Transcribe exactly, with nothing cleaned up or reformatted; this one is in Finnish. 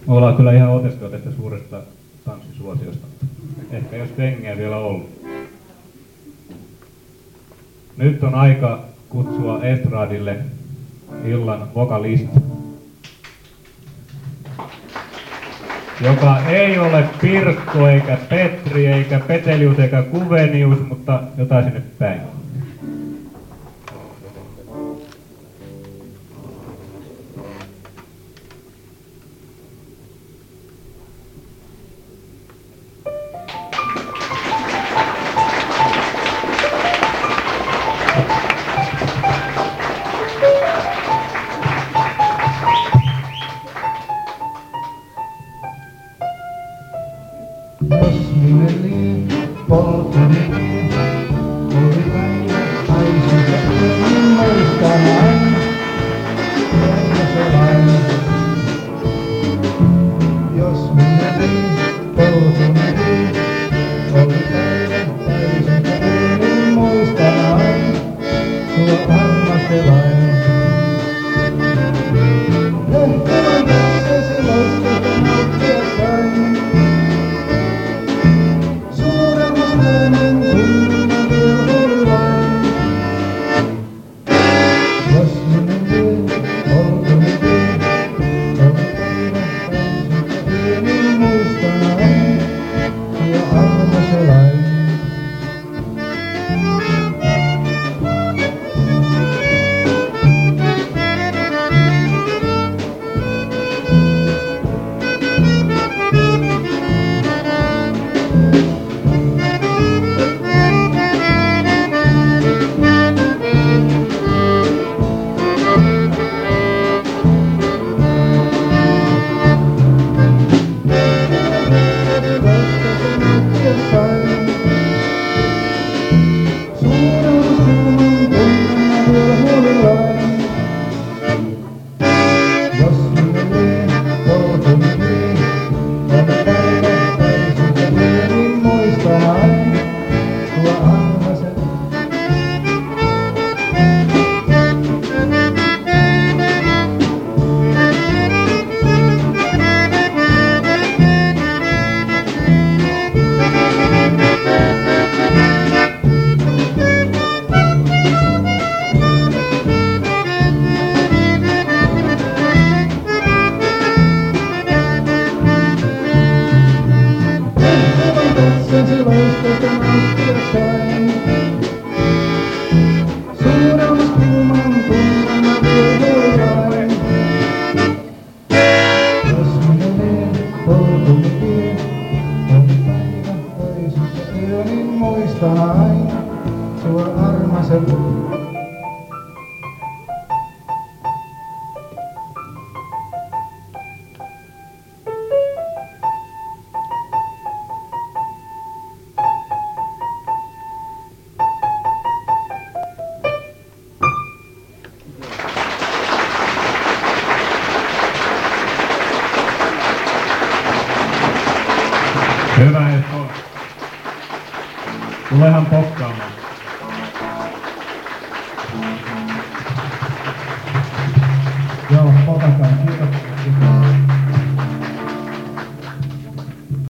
Me ollaan kyllä ihan otettua tästä suuresta tanssisuosiosta. Ehkä jos jengiä vielä ollut. Nyt on aika kutsua estradille illan vokalist, joka ei ole Pirkko eikä Petri eikä Petelius eikä Kuvenius, mutta jotain sinne päin. Jos mineli polkuni, oli päivä, aisin se yöni muistan aina, aina se vain. Jos mineli polkuni, oli päivä, aisin se yöni muistan aina, sua armastelain. Lehtelän katsesi loistosta nauttia sain. Muistan aina sua armasen. Hyvä, Esko. Tulehan pokkaamaan. Joo, pokataan. Kiitos.